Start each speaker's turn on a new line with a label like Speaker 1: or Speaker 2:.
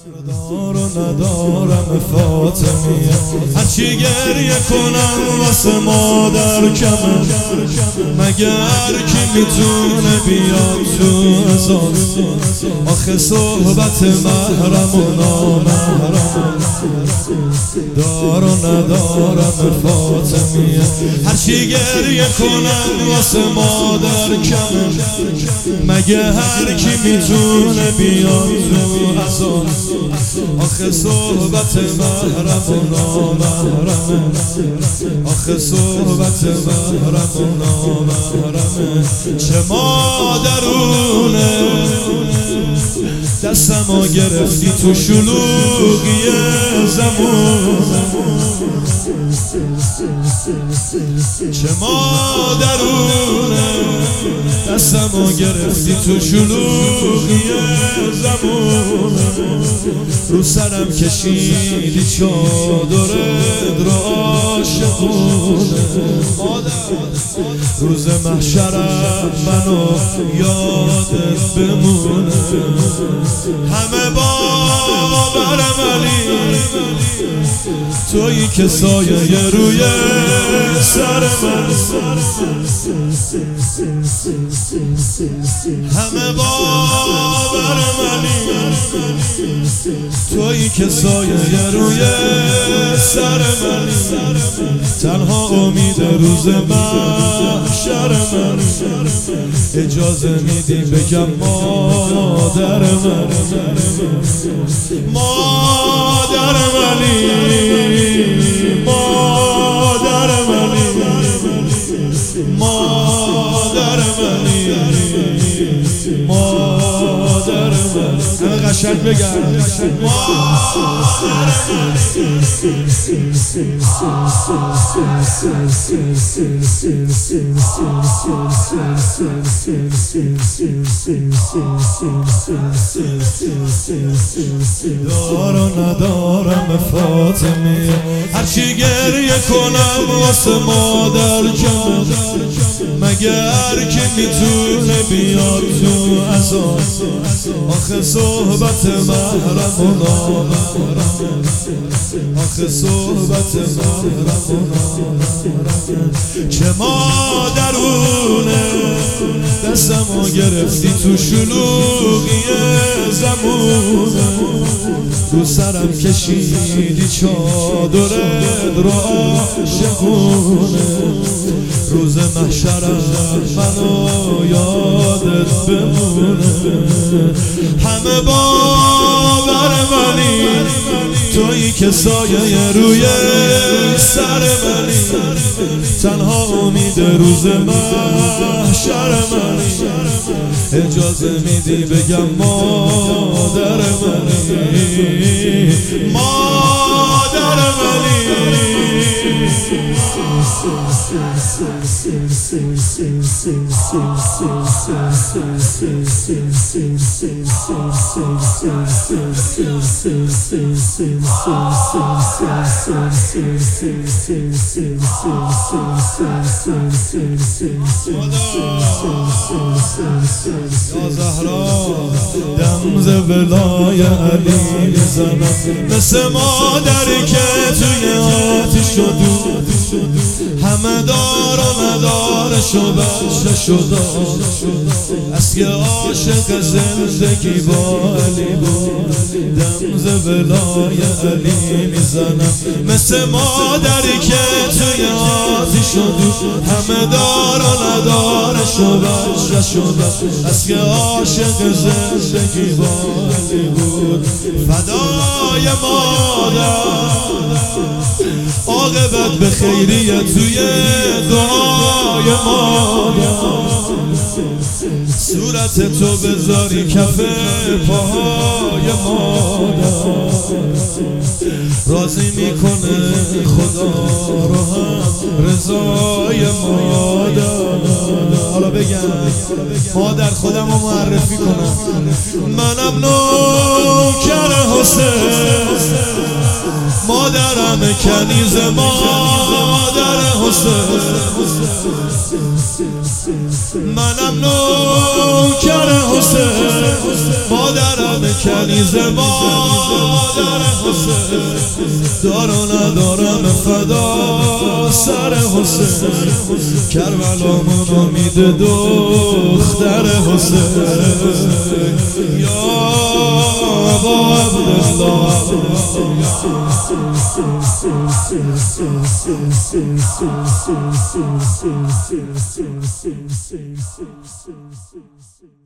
Speaker 1: دار و ندارم فاطمیه، هرچی گریه کنم واسه مادر کمه، مگر کی میتونه بیاد تو ازاد؟ آخه صحبت محرم و نامحرم، دار و ندارم فاطمیه، هرچی گریه کنم واسه مادر کمه، مگه هر کی میتونه بیاد تو ازاد؟ آخه صحبت محرم و نامحرمه، آخه صحبت محرم و نامحرمه. چه مادرونه دستمو گرفتی تو شلوغی زمون، چه مادرونه دستمو گرفتی تو شلوغی زمون، رو سرم کشیدی چادرت را عاشقونه، روز محشرم منو یادت بمونه، همه باورم علی تویی که سایه روی سر من، همه باورم علی تویی که سایه روی سر من، تنها امید روز محشر من، اجازه میدی بگم مادر من، مادر منی، مادر منی، مادر منی، مادر من. همه قشنگ بگم دار و ندارم فاطمیه، هرچی گریه کنم واسه مادر کمه، مگه هر کی میتونه بیاد تو ازاد؟ آخه صحبت محرم و نامحرم، آخه صحبت محرم و نامحرم. چه مادرونه دستمو گرفتی تو شلوغی زمون، رو سرم کشیدی چادرت را عاشقونه، روز محشرم منو یادت بمونه، همه باورم علی تویی که سایه روی سر منی، تنها امید روز محشر من، اجازه میدی بگم مادر منی، مادر منی، یا زهرا دم ز ولای علی میزنم، مثل مادری که توی آتش شد، همه دار و ندارش و بچه شد، از که عاشق زندگی با علی بود، دم ز ولای علی میزنم، مثل مادری که توی آتش شد، همه دار و ندارش و بچه شد، از که عاشق زندگی با علی بود، فدای مادر عاقبت به خیریه توی دعای مادر، صورت تو بذاری کف پاهای مادر، راضی میکنه خدا رو هم رضای مادر. حالا بگم مادر خودم رو معرفی کنم، منم نوکر حسین، مادرم کنیز مادر حسین، منم نوکر حسین، مادرم کنیزه مادر حسین، دار و ندارم فدا سر حسین، کربلامون امید دختر حسین. یا ابا عبدالله